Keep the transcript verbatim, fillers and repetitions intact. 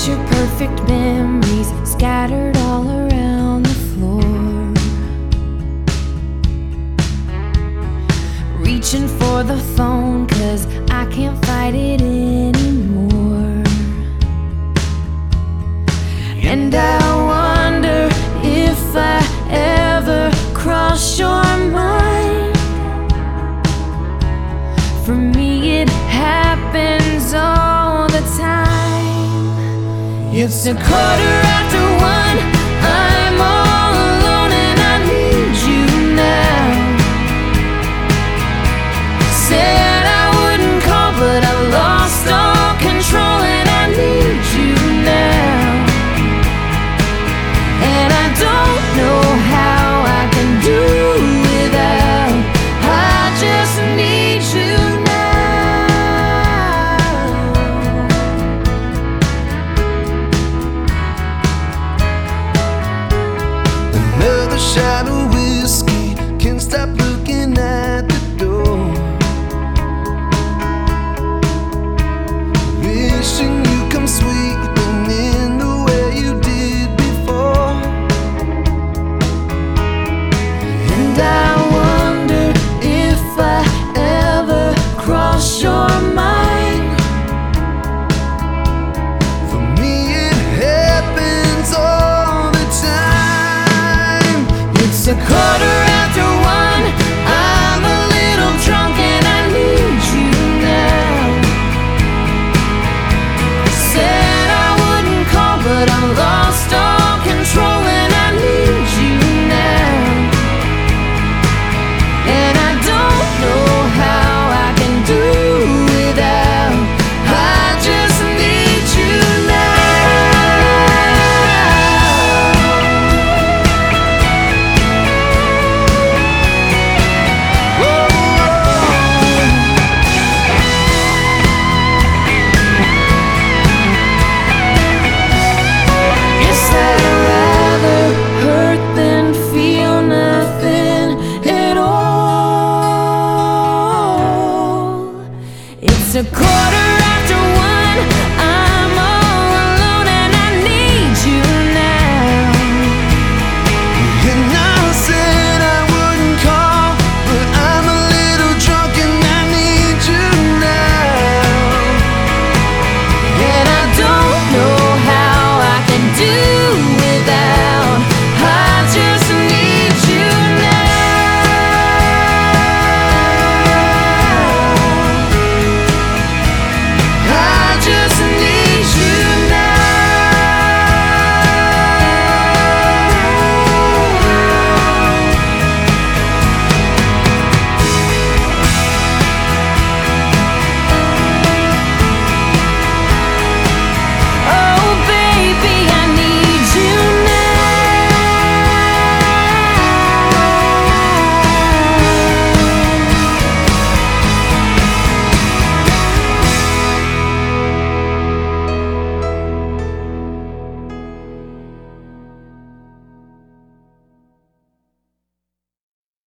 picture perfect memories scattered all around the floor. Reaching for the phone 'cause I can't fight it anymore. And I wonder if I ever cross your mind. For me it happens all the time. It's a quarter after one, I'm all alone and I need you now. Said I wouldn't call but I lost all control and I need you now. And I don't know how I can do without, I just need you now. Another shot of whiskey, can't stop looking at the door. Wishing you come sweeping in the way you did before. And I wonder if I ever cross your mind. For me it happens all the time. It's a quarter after one, I'm a little drunk and I need you now. Said I wouldn't call but I lost all control and I need you now. And I don't know how I can do without, I just need you Guess I'd rather hurt than feel nothing at all. It's a quarter after one,